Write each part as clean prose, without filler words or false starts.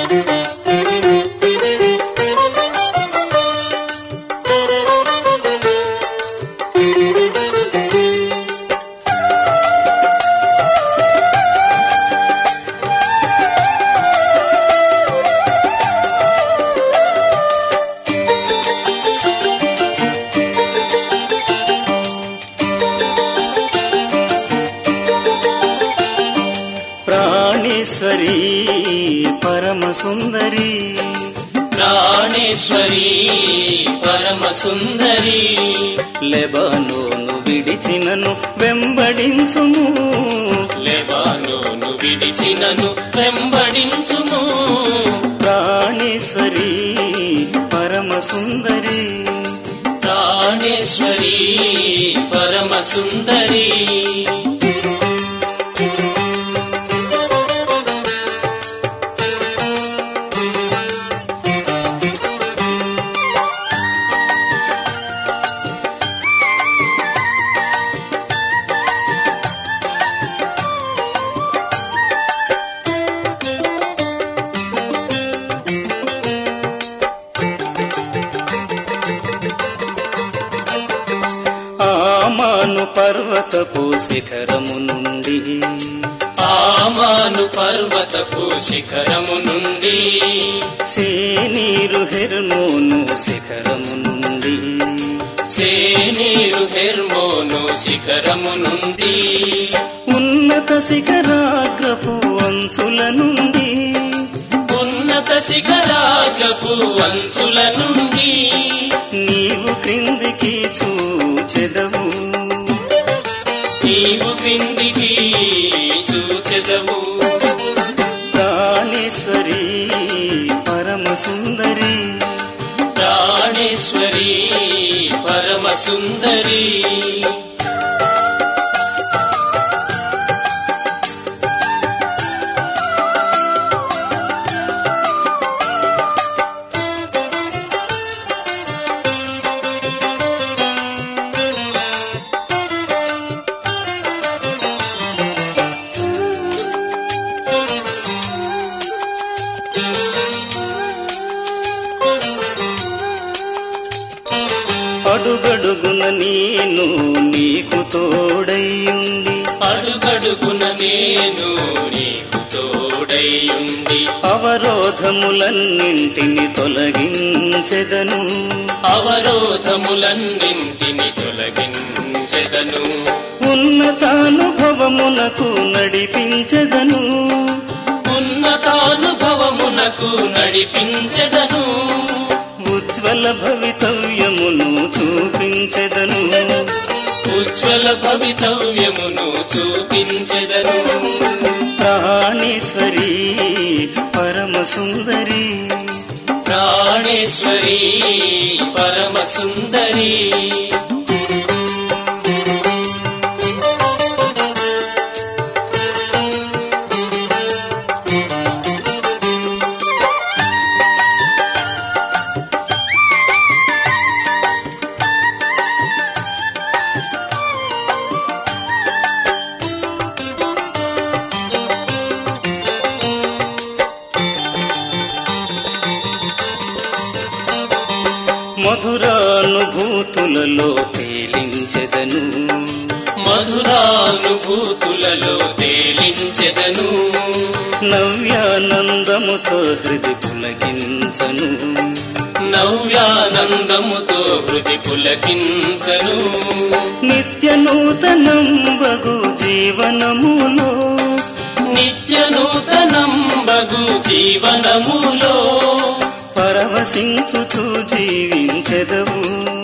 ప్రాణేశ్వరీ పరమ సుందరి, ప్రాణేశ్వరీ పరమ సుందరి, Lebanon విడిచినను వెంబడించుము, Lebanon విడిచినను వెంబడించుము. ప్రాణేశ్వరీ పరమ సుందరి, ప్రాణేశ్వరీ పరమ సుందరి, ఆమాను పర్వతపు శిఖరము నుండి, ఆమాను పర్వతపు శిఖరము నుండి, సేనీరు హెర్మోను శిఖరము నుండి, సేనీరు హెర్మోను శిఖరము నుండి, ఉన్నత శిఖరాగ్రపు అంచుల నుండి, ఉన్నత శిఖరాగ్రపు అంచుల నుండి, నీవు క్రిందికి చూచెదవు, నీవు క్రిందికి చూచెదవు. ప్రాణేశ్వరీ పరమ సుందరి, ప్రాణేశ్వరీ పరమ సుందరి, అడుగడుగున నేను నీకు తోడైయుండి, అడుగడుగున నేను నీకు తోడైయుండి, అవరోధములన్నింటిని తొలగించెదను, అవరోధములన్నింటిని తొలగించెదను, ఉన్నతానుభవమునకు నడిపించెదను, ఉన్నతానుభవమునకు నడిపించెదను, ఉజ్వల భవితవ్యమును చూపించెదను, ఉజ్వల భవితవ్యమును చూపించెదను. ప్రాణేశ్వరీ పరమ సుందరి, ప్రాణేశ్వరీ పరమ సుందరి, మధురానుభూతులలో తేలించెదను, మధురానుభూతులలో తేలించెదను, నవ్యానందముతో హృది పులకించను, నవ్యానందముతో హృది పులకించను, నిత్య నూతనంబగు జీవనములో, నిత్య నూతనంబగు జీవనములో, పరవశించుచు జీవించెదవు,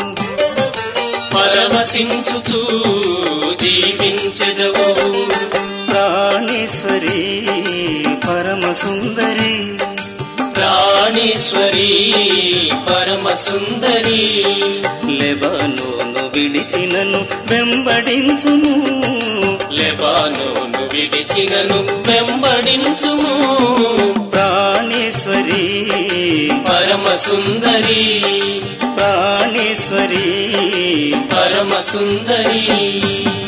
పరవశించుచు జీవించెదవు. ప్రాణేశ్వరీ పరమ సుందరి, ప్రాణేశ్వరీ పరమ సుందరి, లెబానోను విడిచినను వెంబడించుము, లెబానోను విడిచినను వెంబడించుము. ప్రాణేశ్వరీ పరమ సుందరి, ప్రాణేశ్వరీ పరమ సుందరి.